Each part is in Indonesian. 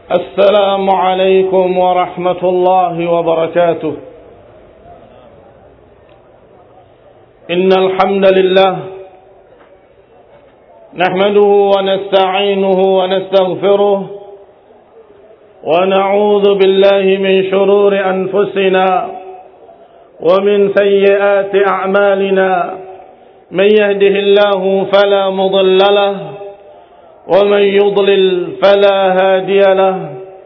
السلام عليكم ورحمة الله وبركاته. إن الحمد لله نحمده ونستعينه ونستغفره ونعوذ بالله من شرور أنفسنا ومن سيئات أعمالنا. من يهده الله فلا مضل له ومن يضلل فلا هادي له،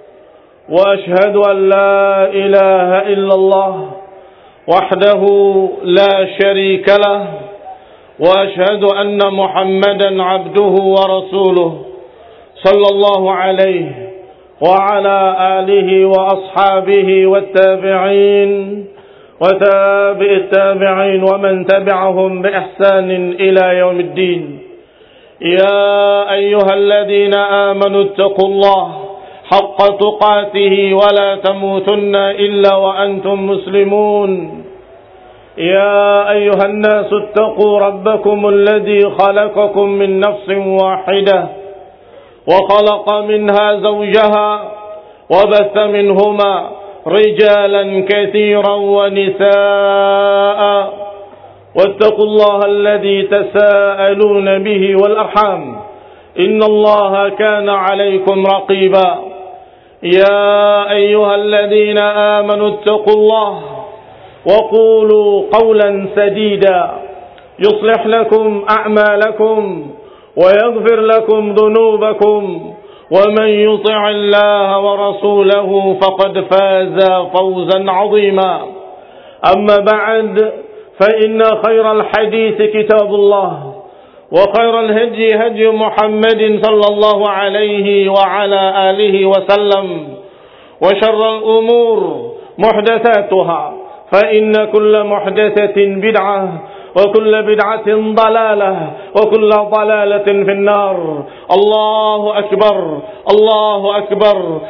وأشهد أن لا إله إلا الله وحده لا شريك له، وأشهد أن محمدا عبده ورسوله صلى الله عليه وعلى آله وأصحابه والتابعين وتابع التابعين ومن تبعهم بإحسان إلى يوم الدين. يا أيها الذين آمنوا اتقوا الله حق تقاته ولا تموتن إلا وأنتم مسلمون. يا أيها الناس اتقوا ربكم الذي خلقكم من نفس واحدة وخلق منها زوجها وبث منهما رجالا كثيرا ونساء، واتقوا الله الذي تساءلون به والأرحام إن الله كان عليكم رقيبا. يا أيها الذين آمنوا اتقوا الله وقولوا قولا سديدا يصلح لكم أعمالكم ويغفر لكم ذنوبكم، ومن يطع الله ورسوله فقد فاز فوزا عظيما. أما بعد، فإن خير الحديث كتاب الله، وخير الهدي هدي محمد صلى الله عليه وعلى آله وسلم، وشر الأمور محدثاتها، فإن كل محدثة بدعة وكل بدعة ضلالة وكل ضلالة في النار. الله أكبر الله أكبر،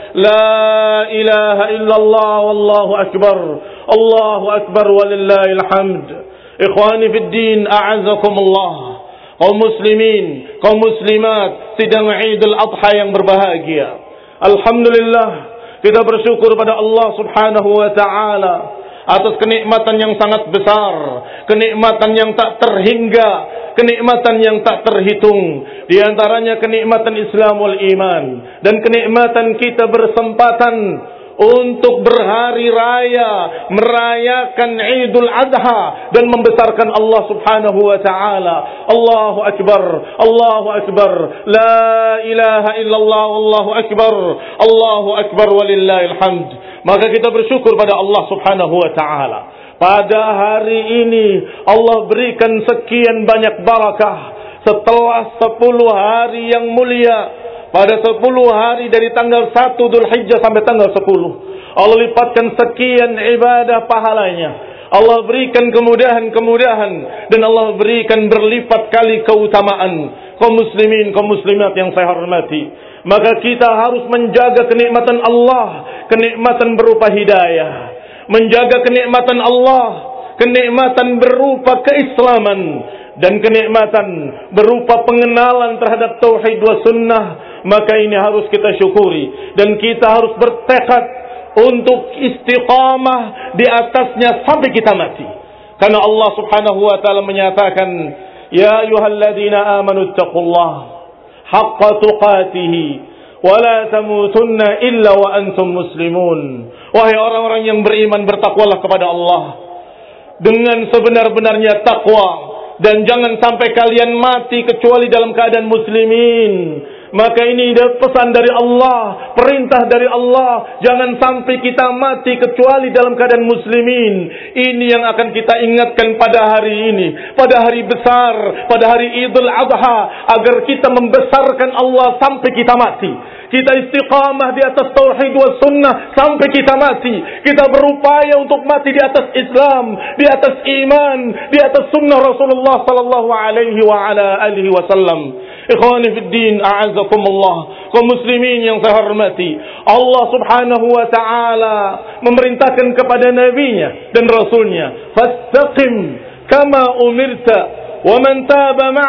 لا إله إلا الله والله أكبر، الله أكبر ولله الحمد. Ikhwani fi din, a'azakumullah. Kaum muslimin, kaum muslimat, sedang Idul Adha yang berbahagia. Alhamdulillah, kita bersyukur pada Allah Subhanahu wa taala atas kenikmatan yang sangat besar, kenikmatan yang tak terhingga, kenikmatan yang tak terhitung. Di antaranya kenikmatan Islam wal iman, dan kenikmatan kita bersempatan untuk berhari raya, merayakan Idul Adha dan membesarkan Allah Subhanahu wa taala. Allahu akbar, Allahu akbar, la ilaha illallah, wallahu akbar, Allahu akbar walillahil hamd. Maka kita bersyukur pada Allah Subhanahu wa taala. Pada hari ini Allah berikan sekian banyak barakah setelah 10 hari yang mulia. Pada 10 hari dari tanggal 1 Dzulhijjah sampai tanggal 10, Allah lipatkan sekian ibadah pahalanya. Allah berikan kemudahan-kemudahan, dan Allah berikan berlipat kali keutamaan. Kaum muslimin, kaum muslimat yang saya hormati, maka kita harus menjaga kenikmatan Allah, kenikmatan berupa hidayah, menjaga kenikmatan Allah, kenikmatan berupa keislaman, dan kenikmatan berupa pengenalan terhadap tauhid wa sunnah. Maka ini harus kita syukuri, dan kita harus bertekad untuk istiqamah di atasnya sampai kita mati. Karena Allah Subhanahu wa taala menyatakan, ya ayyuhalladzina amanu taqullaha haqqa tuqatih wa la tamutunna illa wa antum muslimun. Wahai orang-orang yang beriman, bertakwalah kepada Allah dengan sebenar-benarnya takwa, dan jangan sampai kalian mati kecuali dalam keadaan muslimin. Maka ini pesan dari Allah, perintah dari Allah. Jangan sampai kita mati kecuali dalam keadaan muslimin. Ini yang akan kita ingatkan pada hari ini, pada hari besar, pada hari Idul Adha, agar kita membesarkan Allah sampai kita mati. Kita istiqamah di atas tauhid wa sunnah sampai kita mati. Kita berupaya untuk mati di atas Islam, di atas iman, di atas sunnah Rasulullah sallallahu alaihi wa ala alihi wasallam. Ikhwani fid din, a'azzakumullah. Kaum muslimin yang saya hormati, Allah Subhanahu wa taala memerintahkan kepada nabinya dan rasulnya, fastaqim kama umirta wa man taba ma'ak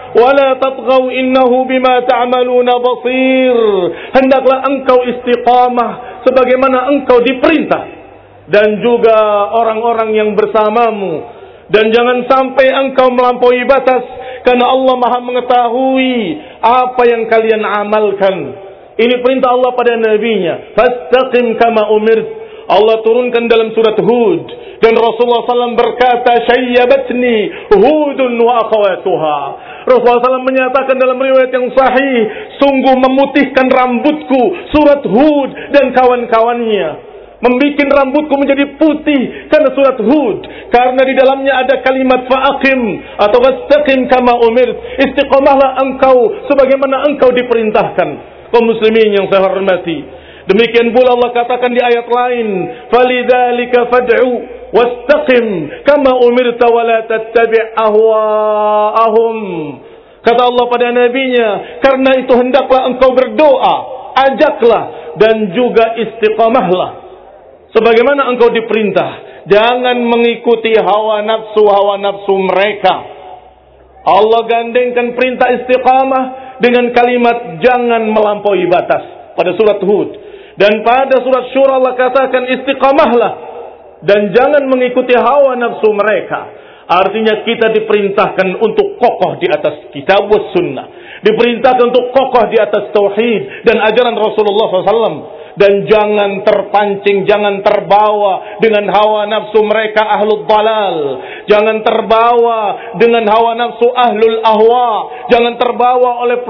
wala tatghaw innahu bima ta'maluna basir. Hendaklah engkau istiqamah sebagaimana engkau diperintah, dan juga orang-orang yang bersamamu, dan jangan sampai engkau melampaui batas, karena Allah Maha mengetahui apa yang kalian amalkan. Ini perintah Allah pada nabinya, fastaqim kama umirt. Allah turunkan dalam surat Hud, dan Rasulullah SAW berkata, syayyabatni Hudun wa akhawatuha. Rasulullah SAW menyatakan dalam riwayat yang sahih, sungguh memutihkan rambutku surat Hud dan kawan-kawannya, membikin rambutku menjadi putih karena surat Hud, karena di dalamnya ada kalimat fa'aqim atau wastaqim kama umirt. Istiqamahlah engkau sebagaimana engkau diperintahkan. Kaum muslimin yang saya hormati, demikian pula Allah katakan di ayat lain, falidzalika fad'u wastaqim kama umirta wa la tattabi' ahwa'ahum. Kata Allah pada nabinya, karena itu hendaklah engkau berdoa, ajaklah, dan juga istiqamahlah sebagaimana engkau diperintah. Jangan mengikuti hawa nafsu mereka. Allah gandengkan perintah istiqamah dengan kalimat jangan melampaui batas pada surat Hud. Dan pada surat Syura Allah katakan istiqamahlah dan jangan mengikuti hawa nafsu mereka. Artinya kita diperintahkan untuk kokoh di atas kitab was sunnah, diperintahkan untuk kokoh di atas tauhid dan ajaran Rasulullah SAW, dan jangan terpancing, jangan terbawa dengan hawa nafsu mereka ahlul dalal, jangan terbawa dengan hawa nafsu ahlul ahwa, jangan terbawa oleh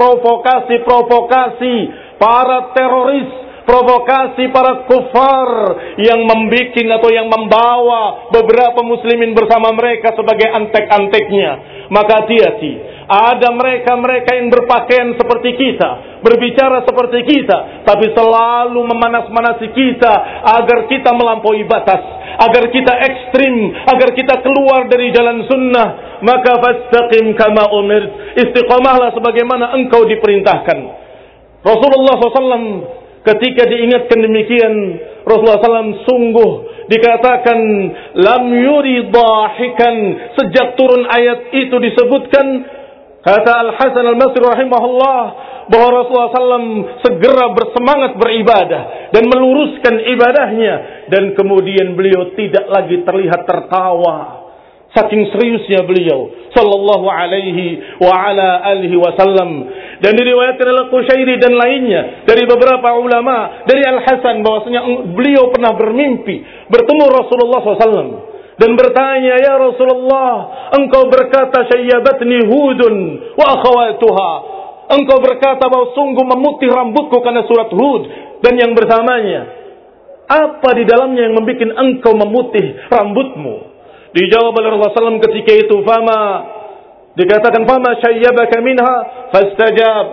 provokasi para teroris, provokasi para kufar yang membuat atau yang membawa beberapa muslimin bersama mereka sebagai antek-anteknya. Maka hati-hati, ada mereka yang berpakaian seperti kita, berbicara seperti kita, tapi selalu memanas-manasi kita agar kita melampaui batas, agar kita ekstrim, agar kita keluar dari jalan sunnah. Maka fastaqim kama umirt, istiqamahlah sebagaimana engkau diperintahkan. Rasulullah SAW ketika diingatkan demikian, Rasulullah SAW sungguh dikatakan lam yuri dahikan. Sejak turun ayat itu disebutkan, kata Al-Hasan Al-Basri rahimahullah, bahwa Rasulullah SAW segera bersemangat beribadah dan meluruskan ibadahnya, dan kemudian beliau tidak lagi terlihat tertawa. Saking seriusnya beliau sallallahu alaihi wa ala alihi wasallam. Dan diriwayatkan oleh Qushairi dan lainnya dari beberapa ulama dari Al-Hasan bahwasanya beliau pernah bermimpi bertemu Rasulullah SAW dan bertanya, ya Rasulullah, engkau berkata syayyabatni Hudun wa akhawatuha. Engkau berkata bahwa sungguh memutih rambutku karena surat Hud dan yang bersamanya. Apa di dalamnya yang membuat engkau memutih rambutmu? Dijawab oleh Rasulullah SAW ketika itu, dikatakan fama syayyabaka minha fastajab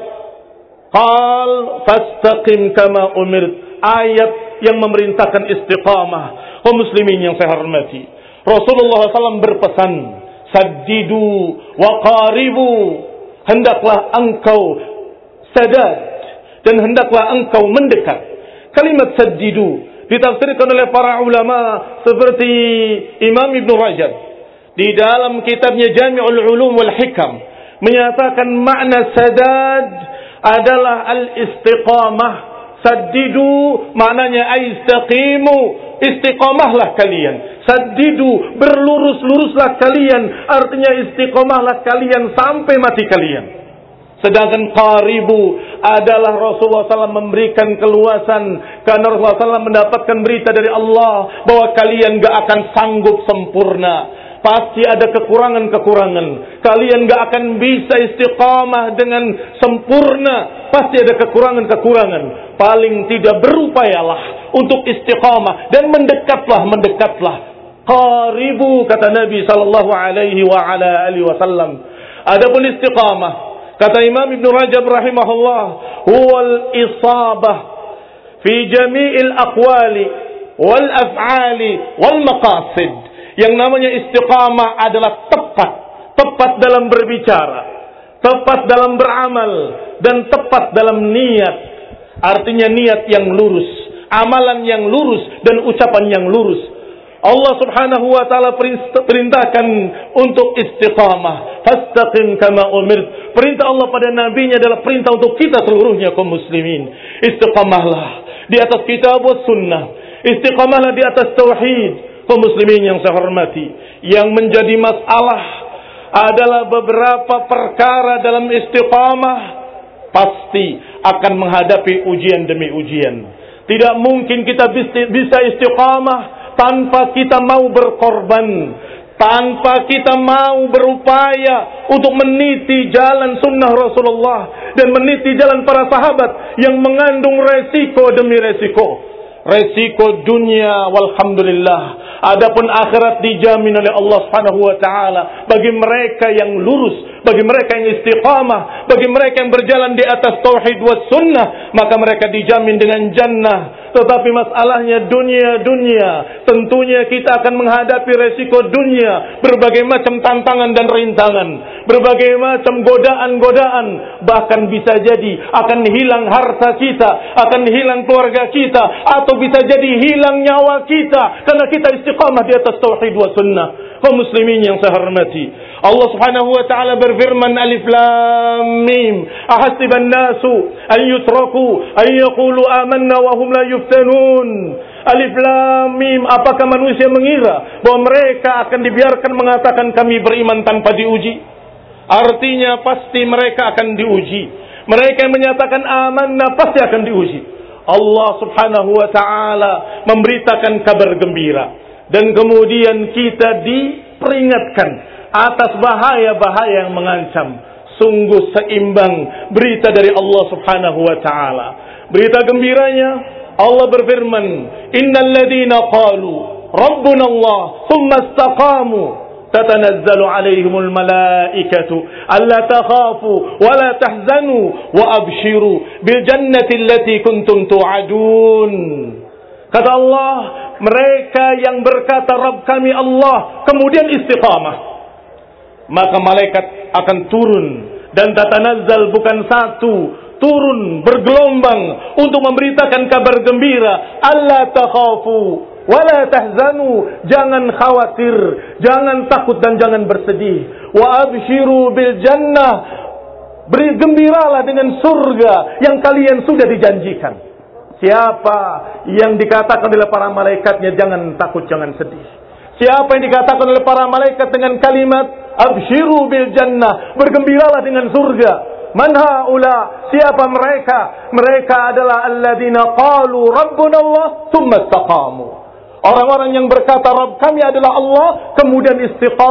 qal fastaqim kama umirt. Ayat yang memerintahkan istiqamah. Kaum muslimin yang saya hormati, Rasulullah SAW berpesan, saddidu wa qaribu, hendaklah engkau sadad dan hendaklah engkau mendekat. Kalimat saddidu ditafsirkan oleh para ulama seperti Imam Ibn Rajab di dalam kitabnya Jami'ul Ulum wal Hikam menyatakan makna sadad adalah al-istiqamah. Saddidu maknanya istaqimu, istiqamahlah kalian. Saddidu, berlurus-luruslah kalian, artinya istiqamahlah kalian sampai mati kalian. Sedangkan qaribu adalah Rasulullah SAW memberikan keluasan, karena Rasulullah SAW mendapatkan berita dari Allah bahwa kalian gak akan sanggup sempurna, pasti ada kekurangan-kekurangan. Kalian gak akan bisa istiqamah dengan sempurna, pasti ada kekurangan-kekurangan. Paling tidak berupayalah untuk istiqamah dan mendekatlah. Qaribu, kata Nabi sallallahu alaihi wa ala alihi wasallam. Adapun istiqamah, kata Imam Ibn Rajab rahimahullah, huwal isabah fi jami'il aqwali wal af'ali wal maqasid. Yang namanya istiqamah adalah tepat dalam berbicara, tepat dalam beramal, dan tepat dalam niat. Artinya niat yang lurus, amalan yang lurus, dan ucapan yang lurus. Allah Subhanahu wa taala perintahkan untuk istiqamah. Fastaqim kama umirt. Perintah Allah pada nabinya adalah perintah untuk kita seluruhnya kaum muslimin. Istiqamahlah di atas kitab was sunnah. Istiqamahlah di atas tauhid. Kaum muslimin yang saya hormati, yang menjadi masalah adalah beberapa perkara dalam istiqamah pasti akan menghadapi ujian demi ujian. Tidak mungkin kita bisa istiqamah tanpa kita mau berkorban, tanpa kita mau berupaya untuk meniti jalan sunnah Rasulullah dan meniti jalan para sahabat yang mengandung resiko demi resiko. Resiko dunia walhamdulillah, adapun akhirat dijamin oleh Allah Subhanahu wa taala bagi mereka yang lurus, bagi mereka yang istiqamah, bagi mereka yang berjalan di atas tauhid was sunnah, maka mereka dijamin dengan jannah. Tetapi masalahnya dunia, tentunya kita akan menghadapi resiko dunia, berbagai macam tantangan dan rintangan, berbagai macam godaan-godaan, bahkan bisa jadi akan hilang harta kita, akan hilang keluarga kita, atau bisa jadi hilang nyawa kita karena kita istiqamah di atas tauhid wa sunnah. Kaum muslimin yang saya hormati, Allah Subhanahu wa taala berfirman, Alif Lam Mim, ahasiban nasu an yutraku an yaqulu amanna wa hum la yuftanun. Alif Lam Mim, apakah manusia mengira bahwa mereka akan dibiarkan mengatakan kami beriman tanpa diuji? Artinya pasti mereka akan diuji. Mereka yang menyatakan amanna pasti akan diuji. Allah Subhanahu wa taala memberitakan kabar gembira, dan kemudian kita diperingatkan atas bahaya-bahaya yang mengancam. Sungguh seimbang berita dari Allah Subhanahu wa taala. Berita gembiranya, Allah berfirman, innal ladzina qalu rabbuna Allah thumma istaqamu tatanazzalu alaihimul malaikatu alla takhafu wa la tahzanu wa abshiru bil jannati allati kuntum tu'adun. Kata Allah, mereka yang berkata Rabb kami Allah kemudian istiqamah, maka malaikat akan turun, dan tatanazzal bukan satu, turun bergelombang untuk memberitakan kabar gembira, alla takhafu wala tahzanu, jangan khawatir, jangan takut dan jangan bersedih, wa abshiru bil jannah, beri gembiralah dengan surga yang kalian sudah dijanjikan. Siapa yang dikatakan oleh para malaikatnya jangan takut, jangan sedih? Siapa yang dikatakan oleh para malaikat dengan kalimat abshiru bil jannah, bergembiralah dengan surga? Man haula? Siapa mereka? Mereka adalah alladzina qalu rabbuna Allah tsumma istaqamu. Orang-orang yang berkata Rabb kami adalah Allah kemudian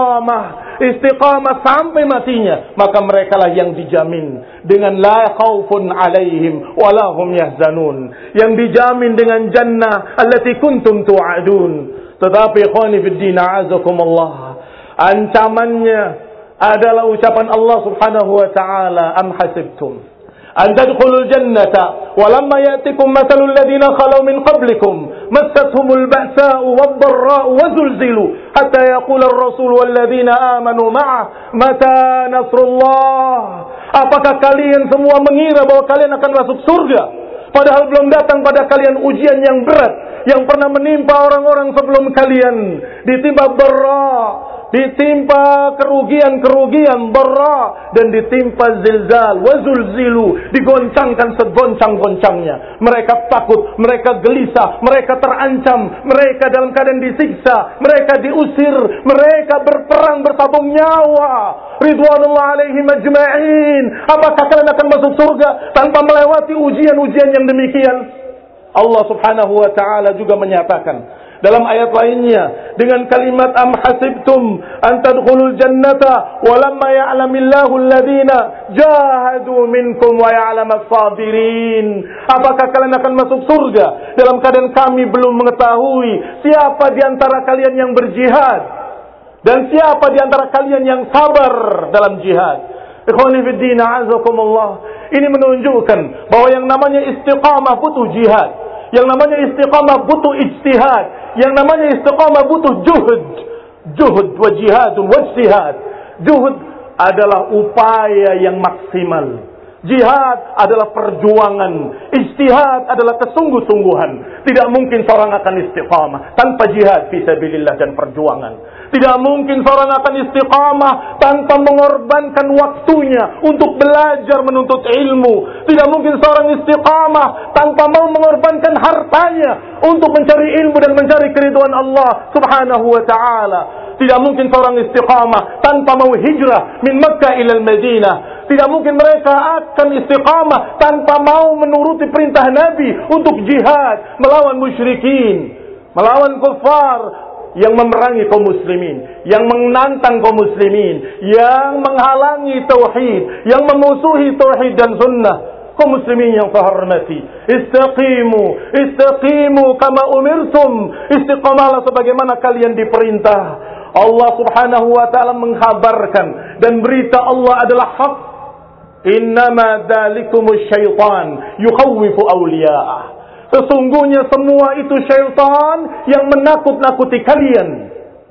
istiqamah sampai matinya, maka merekalah yang dijamin dengan la khaufun alaihim wala hum yahzanun, yang dijamin dengan jannah allati kuntum tu'adun. Tetapi ikhwani fid din a'azakumullah, ancamannya adalah ucapan Allah Subhanahu wa taala, am hasibtum an tadkhulul jannata walamma ya'tikum mathalul ladzina khalu min qablikum massathumul ba'sa'u wad-dharra'u wa zulzilu hatta yaqula ar-rasul wal ladzina amanu ma'ah mata nasrullah. Apakah kalian semua mengira bahwa kalian akan masuk surga padahal belum datang pada kalian ujian yang berat yang pernah menimpa orang-orang sebelum kalian? Ditimpa dharra, ditimpa kerugian dharra, dan ditimpa zilzal wa zulzilu, digoncangkan segoncang-goncangnya. Mereka takut, mereka gelisah, mereka terancam, mereka dalam keadaan disiksa, mereka diusir, mereka berperang bertabung nyawa. Ridwanullah alaihim ajma'in. Apakah kalian akan masuk surga tanpa melewati ujian-ujian yang demikian? Allah Subhanahu wa taala juga menyatakan dalam ayat lainnya dengan kalimat am hasibtum an tadkhulul jannata walamma ya'lamillahu alladhina jahadu minkum wa ya'lamas sabirin. Apakah kalian akan masuk surga dalam keadaan kami belum mengetahui siapa di antara kalian yang berjihad dan siapa di antara kalian yang sabar dalam jihad? Ikhwani fid din a'azakumullah, ini menunjukkan bahwa yang namanya istiqamah butuh jihad, yang namanya istiqamah butuh ijtihad, yang namanya istiqamah butuh juhud wa jihadun wa ijtihad. Juhud adalah upaya yang maksimal, Jihad adalah perjuangan. Ijtihad adalah kesungguh-sungguhan. Tidak mungkin seorang akan istiqamah tanpa jihad fi sabilillah dan perjuangan. Tidak mungkin seorang akan istiqamah tanpa mengorbankan waktunya untuk belajar menuntut ilmu. Tidak mungkin seorang istiqamah tanpa mau mengorbankan hartanya untuk mencari ilmu dan mencari keridhaan Allah Subhanahu wa ta'ala. Tidak mungkin seorang istiqamah tanpa mau hijrah min Makkah ila Madinah. Tidak mungkin mereka akan istiqamah tanpa mau menuruti perintah Nabi untuk jihad melawan musyrikin, melawan kufar yang memerangi kaum muslimin, yang menantang kaum muslimin, yang menghalangi tauhid, yang memusuhi tauhid dan sunnah. Kaum muslimin yang saya hormati, istaqimu kama umirtum. Istiqamalah sebagaimana kalian diperintah. Allah Subhanahu wa ta'ala mengkhabarkan dan berita Allah adalah hak. Innama dzalikumus syaitan yukhawwifu awliya'ah. Sesungguhnya semua itu syaitan yang menakut-nakuti kalian.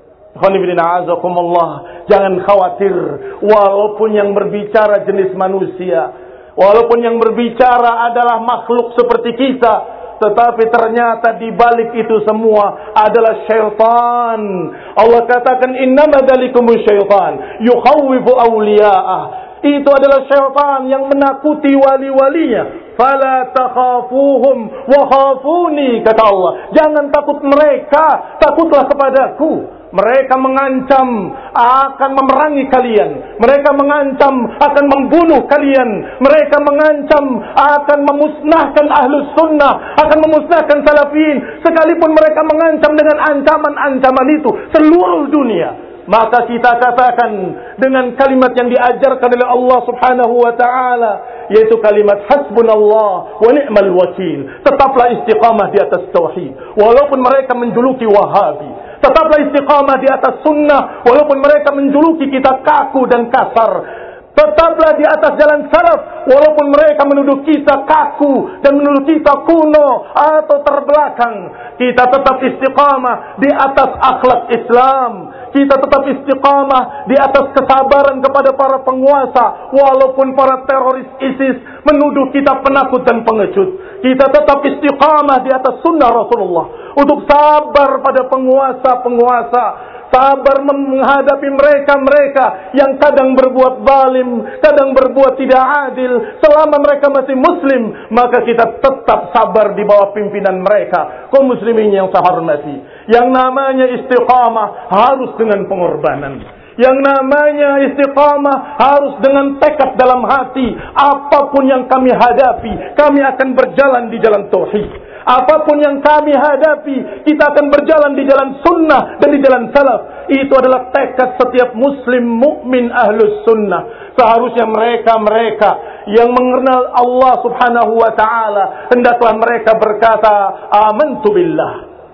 Jangan khawatir, walaupun yang berbicara jenis manusia, walaupun yang berbicara adalah makhluk seperti kita, tetapi ternyata di balik itu semua adalah syaitan. Allah katakan innama dzalikumus syaitan yukhawwifu awliya'ah. Itu adalah syaitan yang menakuti wali-walinya. Fala takhafuhum wa khafuni, kata Allah. Jangan takut mereka, takutlah kepadaku. Mereka mengancam akan memerangi kalian. Mereka mengancam akan membunuh kalian. Mereka mengancam akan memusnahkan ahlus sunnah, akan memusnahkan salafin. Sekalipun mereka mengancam dengan ancaman-ancaman itu seluruh dunia, maka kita katakan dengan kalimat yang diajarkan oleh Allah Subhanahu wa ta'ala, yaitu kalimat hasbunallah wa ni'mal wakil. Tetaplah istiqamah di atas tauhid walaupun mereka menjuluki Wahabi. Tetaplah istiqamah di atas sunnah walaupun mereka menjuluki kita kaku dan kasar. Tetaplah di atas jalan salaf walaupun mereka menuduh kita kaku dan menuduh kita kuno atau terbelakang. Kita tetap istiqamah di atas akhlak Islam. Kita tetap istiqamah di atas kesabaran kepada para penguasa walaupun para teroris ISIS menuduh kita penakut dan pengecut. Kita tetap istiqamah di atas sunnah Rasulullah untuk sabar pada penguasa-penguasa, sabar menghadapi mereka-mereka yang kadang berbuat zalim, kadang berbuat tidak adil. Selama mereka masih muslim, maka kita tetap sabar di bawah pimpinan mereka. Kaum muslimin yang saya hormati, yang namanya istiqamah harus dengan pengorbanan. Yang namanya istiqamah harus dengan tekad dalam hati. Apapun yang kami hadapi, kami akan berjalan di jalan tauhid. Apapun yang kami hadapi, kita akan berjalan di jalan sunnah dan di jalan salaf. Itu adalah tekad setiap muslim mukmin ahlus sunnah. Seharusnya mereka yang mengenal Allah Subhanahu wa ta'ala, hendaklah mereka berkata, amantu billah,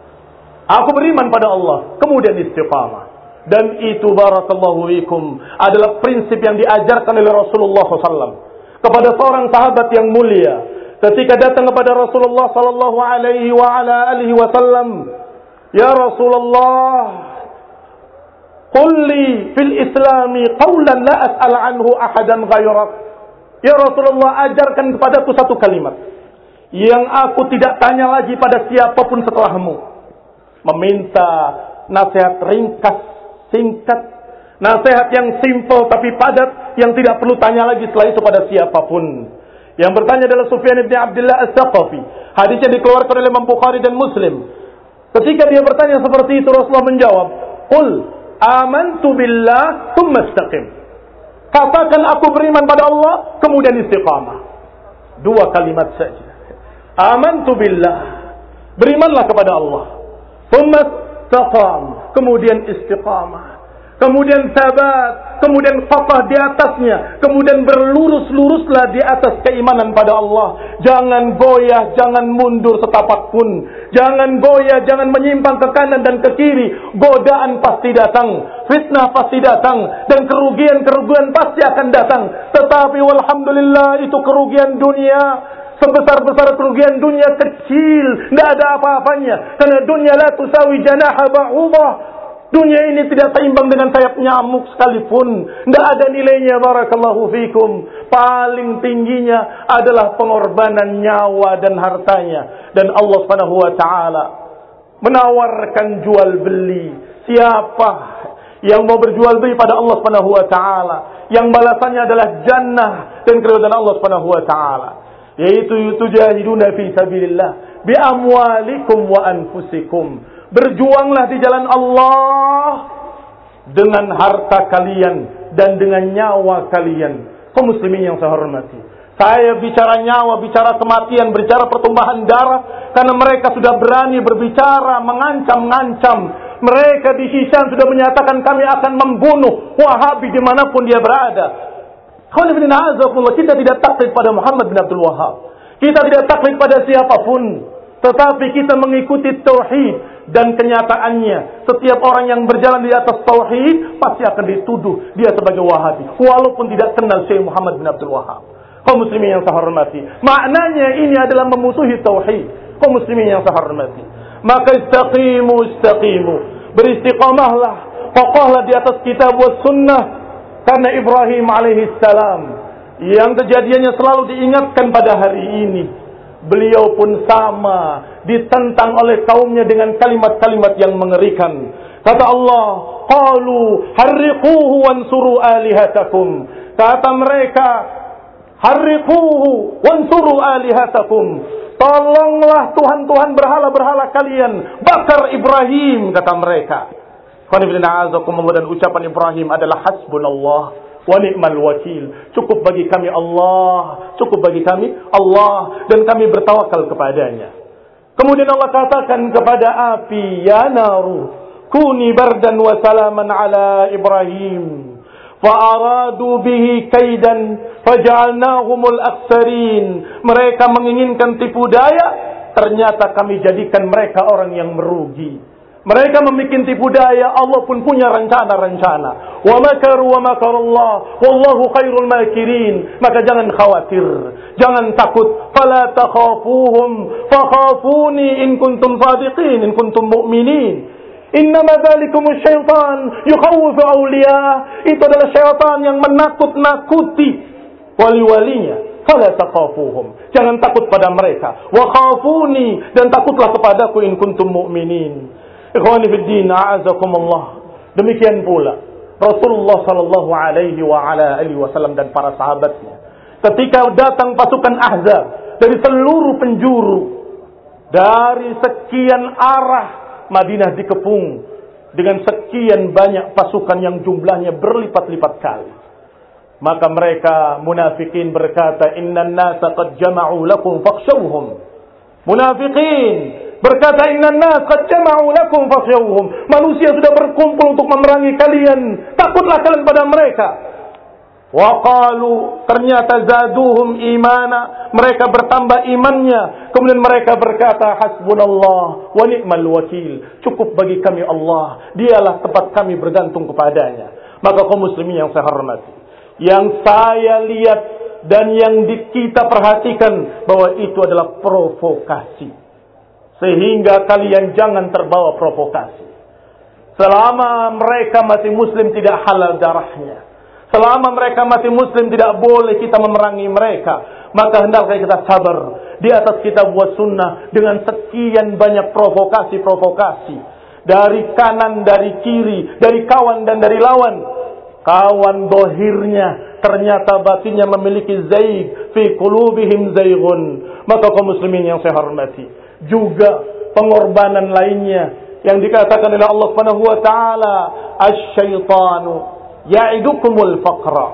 aku beriman pada Allah, kemudian istiqamah. Dan itu barakallahu fikum adalah prinsip yang diajarkan oleh Rasulullah SAW kepada seorang sahabat yang mulia. Ketika datang kepada Rasulullah sallallahu alaihi wasallam, "Ya Rasulullah, qul li fil Islami qawlan la as'al anhu ahadan ghairak." Ya Rasulullah, ajarkan kepadaku satu kalimat yang aku tidak tanya lagi pada siapapun setelahmu. Meminta nasihat ringkas, singkat, nasihat yang simple tapi padat, yang tidak perlu tanya lagi setelah itu pada siapapun. Yang bertanya adalah Sufyan bin Abdullah As-Saqafi. Hadisnya dikeluarkan oleh Imam Bukhari dan Muslim. Ketika dia bertanya seperti itu, Rasulullah menjawab, "Qul amantu billah tsumma istaqim." Katakan aku beriman pada Allah, kemudian istiqamah. Dua kalimat saja. Amantu billah, berimanlah kepada Allah. Tsumma istaqam, kemudian istiqamah. Kemudian sabat, kemudian qafah di atasnya, kemudian berlurus-luruslah di atas keimanan pada Allah. Jangan goyah, jangan mundur setapak pun. Jangan goyah, jangan menyimpang ke kanan dan ke kiri. Godaan pasti datang, fitnah pasti datang, dan kerugian-kerugian pasti akan datang. Tetapi walhamdulillah, itu kerugian dunia. Sebesar-besar kerugian dunia kecil, tidak ada apa-apanya. Karena dunia la tusawi janaha ba'udah. Dunia ini tidak seimbang dengan sayap nyamuk sekalipun. Tidak ada nilainya, barakallahu fikum. Paling tingginya adalah pengorbanan nyawa dan hartanya. Dan Allah Subhanahu wa taala menawarkan jual beli. Siapa yang mau berjual beli pada Allah Subhanahu wa taala, yang balasannya adalah jannah dan keridhaan Allah Subhanahu wa taala, yaitu tujahiduna fi sabilillah bi amwalikum wa anfusikum. Berjuanglah di jalan Allah dengan harta kalian dan dengan nyawa kalian. Kaum muslimin yang saya hormati, saya bicara nyawa, bicara kematian, bicara pertumbuhan darah, karena mereka sudah berani berbicara, mengancam-ngancam. Mereka di Shishan sudah menyatakan kami akan membunuh Wahabi dimanapun dia berada. Kita tidak taklid pada Muhammad bin Abdul Wahab. Kita tidak taklid pada siapapun. Tetapi kita mengikuti tauhid. Dan kenyataannya, setiap orang yang berjalan di atas tauhid pasti akan dituduh dia sebagai Wahabi, walaupun tidak kenal Syekh Muhammad bin Abdul Wahab. Kaum muslimin yang saya hormati, maknanya ini adalah memusuhi tauhid. Kaum muslimin yang saya hormati, maka istaqimu, beristiqamahlah, kokohlah di atas kitab was sunnah. Karena Ibrahim alaihi salam yang kejadiannya selalu diingatkan pada hari ini, beliau pun sama ditentang oleh kaumnya dengan kalimat-kalimat yang mengerikan. Kata Allah, qalu harriquhu wansuru alihatakum. Kata mereka, harriquhu wansuru alihatakum. Tolonglah Tuhan-Tuhan berhala-berhala kalian. Bakar Ibrahim, kata mereka. Dan ucapan Ibrahim adalah hasbunallah wa ni'mal wakil. Cukup bagi kami Allah, cukup bagi kami Allah, dan kami bertawakal kepadanya. Kemudian Allah katakan kepada api, ya naru kuni bardan wa salaman ala Ibrahim. Fa'aradu bihi kaidan faja'alnahumul aktsarin. Mereka menginginkan tipu daya, ternyata kami jadikan mereka orang yang merugi. Mereka membuat tipu daya, Allah pun punya rencana-rencana. Wa makaru wa makarallah wallahu khairul makirin. Maka jangan khawatir, jangan takut. Fala takhafuhum fakhafuni in kuntum sadiqin, in kuntum mu'minin. Innama dzalikumus syaitan yukhawwifu awliyah. Itu adalah syaitan yang menakut-nakuti wali-walinya. Fala takhafuhum, jangan takut pada mereka. Wa khafuni, dan takutlah kepadaku in kuntum mu'minin. Ikhwani fid din, a'azakumullah. Demikian pula Rasulullah sallallahu alaihi wa ala alihi wasallam dan para sahabatnya ketika datang pasukan Ahzab dari seluruh penjuru, dari sekian arah Madinah dikepung dengan sekian banyak pasukan yang jumlahnya berlipat-lipat kali. Maka mereka munafikin berkata, innan nasa qad jama'u lakum fakhshawhum. Munafikin berkata, innan nas qad jama'u lakum fakhshawhum. Manusia sudah berkumpul untuk memerangi kalian, takutlah kalian pada mereka. Wa qalu, ternyata zaduhum imana, mereka bertambah imannya. Kemudian mereka berkata, hasbunallah wa ni'mal wakil. Cukup bagi kami Allah, dialah tempat kami bergantung kepadanya. Maka kaum muslimin yang saya hormati, yang saya lihat dan yang kita perhatikan bahwa itu adalah provokasi. Sehingga kalian jangan terbawa provokasi. Selama mereka masih muslim tidak halal darahnya. Selama mereka masih muslim tidak boleh kita memerangi mereka. Maka hendaklah kita sabar di atas kitab wa sunnah dengan sekian banyak provokasi-provokasi. Dari kanan, dari kiri, dari kawan dan dari lawan. Kawan dohirnya ternyata batinnya memiliki zaig, fi qulubihim zaigun. Maka kaum muslimin yang saya hormati, juga pengorbanan lainnya yang dikatakan oleh Allah Subhanahu wa taala, asy-syaitanu ya'idukumul faqra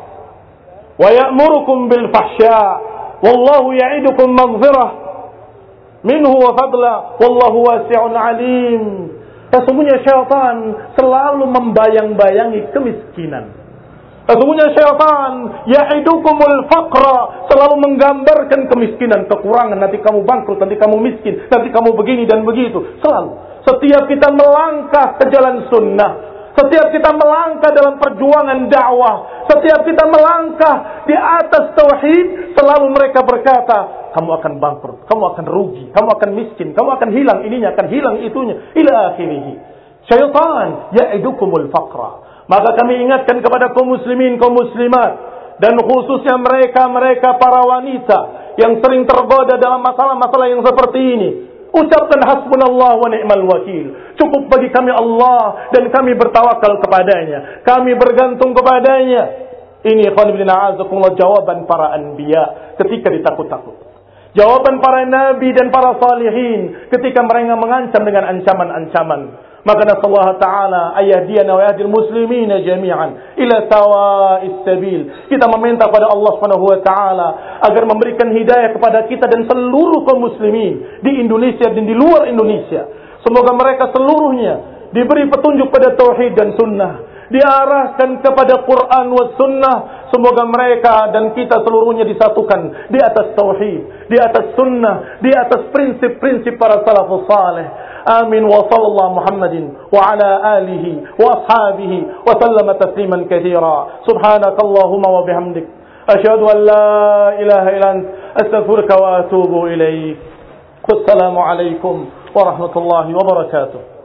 wa ya'murukum bil fahsya wallahu ya'idukum maghfirah minhu wa fadla wallahu wasi'un alim. Sesungguhnya syaitan selalu membayang-bayangi kemiskinan. Sesungguhnya syaitan ya'idukumul faqra, selalu menggambarkan kemiskinan, kekurangan, nanti kamu bangkrut, nanti kamu miskin, nanti kamu begini dan begitu. Selalu. Setiap kita melangkah ke jalan sunnah, setiap kita melangkah dalam perjuangan dakwah, setiap kita melangkah di atas tauhid, selalu mereka berkata, kamu akan bangkrut, kamu akan rugi, kamu akan miskin, kamu akan hilang ininya, akan hilang itunya, ila akhirih. Syaitan ya'idukumul faqra. Maka kami ingatkan kepada kaum muslimin, kaum muslimat, dan khususnya mereka para wanita yang sering tergoda dalam masalah-masalah yang seperti ini. Ucapkan hasbunallah wa ni'mal wakil. Cukup bagi kami Allah dan kami bertawakal kepadanya. Kami bergantung kepadanya. Ini ikhwan ibn a'azakumullah jawaban para anbiya ketika ditakut-takut. Jawaban para nabi dan para salihin ketika mereka mengancam dengan ancaman-ancaman. Maka nasallahu ta'ala ayahdiyana wa yahdil muslimina jami'an ila sawa'is sabil. Kita meminta kepada Allah Subhanahu wa taala agar memberikan hidayah kepada kita dan seluruh kaum muslimin di Indonesia dan di luar Indonesia. Semoga mereka seluruhnya diberi petunjuk pada tauhid dan sunnah, diarahkan kepada Quran wa sunnah. Semoga mereka dan kita seluruhnya disatukan di atas tauhid, di atas sunnah, di atas prinsip-prinsip para salafus salih. Amin wa sallallahu Muhammadin wa ala alihi wa ashabihi wa sallama tasliman katsira. Subhanakallahumma wa bihamdik asyhadu an la ilaha illa anta astaghfiruka wa atubu ilaik. Wassalamu alaikum warahmatullahi wabarakatuh.